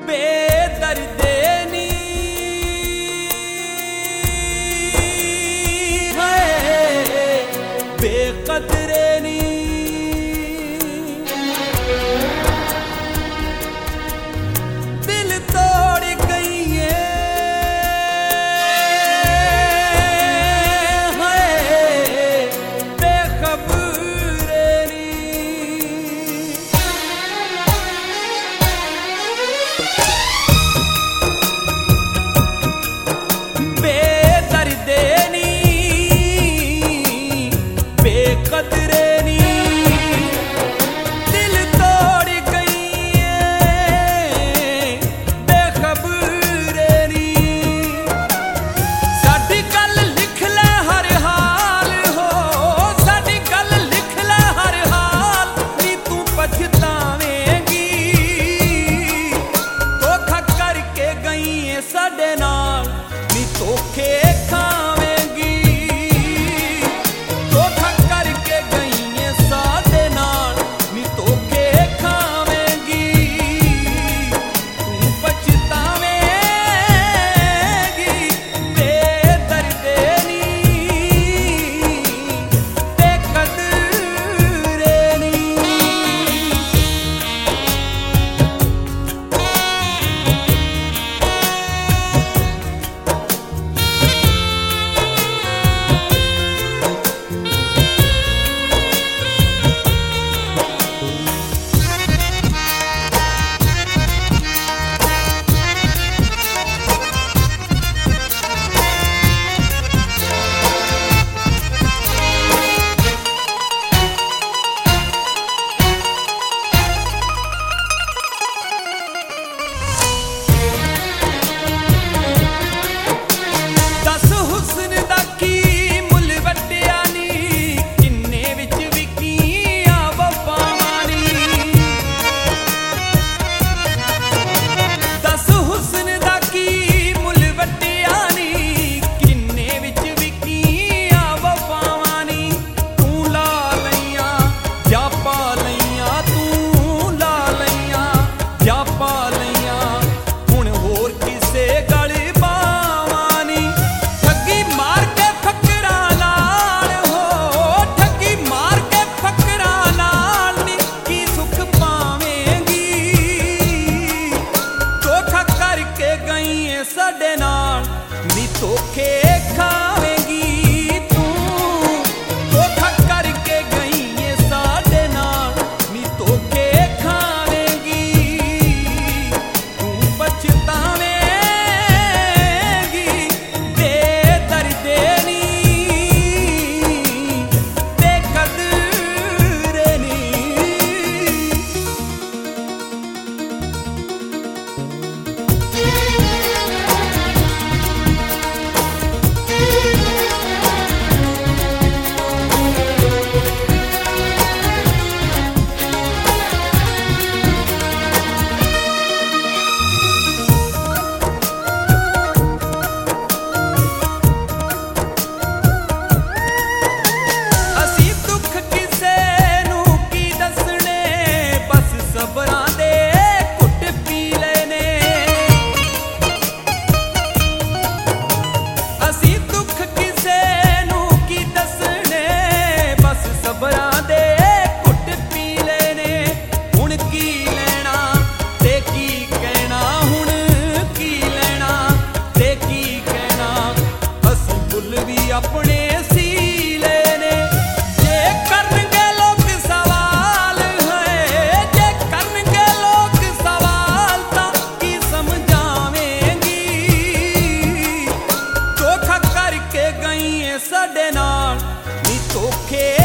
बेदर्दे नी बेकदरे नी दिल तोड़ गई है बेखबरे नी बेदर्दे नी बेकदरे नी दिल तोड़ गई बेखबरे नी साडी गल लिख ले हर हाल हो साडी गल लिख ले हर हाल नी तू पछतावेंगी धोखा करके गई है साडे नाल नी धोखे खावेंगी धोखा करके गई है साडे नाल नी धोखे खावेंगी तू पछतावेंगी बेदर्दे नी बेकदरे नी दस हुस्न दा की मुल वट्टिया नी किन्ने विच विकियां वफावां नी दस हुस्न दा की मुल वट्टिया नी किन्ने विच विकियां वफावां नी तू ला लईयां जा पा लईयां तू ला लईयां जा पा लईयां हुण होर किसे गल पावां नी ठगी मार के फकरा नाल हो ठगी मार के फकरा नाल नी की सुख पावेंगी धोखा करके गई है साडे नाल नी धोखे खावेंगी तू धोखा करके गई है साडे नाल नी धोखे खावेंगी तू पछतावेंगी बेदर्दे नी बेकदरे नी ਅਸੀਂ ਦੁੱਖ ਕਿਸੇ ਨੂੰ ਕੀ ਦੱਸਣੇ ਬਸ ਸਬਰਾਂ ਦੇ ਘੁੱਟ ਪੀ ਲੈਨੇ ਅਸੀਂ ਦੁੱਖ ਕਿਸੇ ਨੂੰ ਕੀ ਦੱਸਣੇ ਬਸ ਸਬਰਾਂ ਦੇ ਘੁੱਟ ਪੀ ਲੈਨੇ ਹੁਣ ਕੀ ਲੈਣਾ ਤੇ ਕੀ ਕਹਿਣਾ ਹੁਣ ਕੀ ਲੈਣਾ ਤੇ ਕੀ ਕਹਿਣਾ ਅਸੀਂ ਫੁੱਲ ਵੀ ਆਪਣੇ ਸੀ ਲੈਨੇ ਜੇ ਕਰਨਗੇ ਲੋਕ ਸਵਾਲ ਹੈ ਜੇ ਕਰਨਗੇ ਲੋਕ ਸਵਾਲ ਤਾਂ ਕੀ ਸਮਝਾਵੇਂਗੀ ਧੋਖਾ ਕਰਕੇ ਗਈ ਹੈ ਸਾਡੇ ਨਾਲ ਨੀ ਧੋਖੇ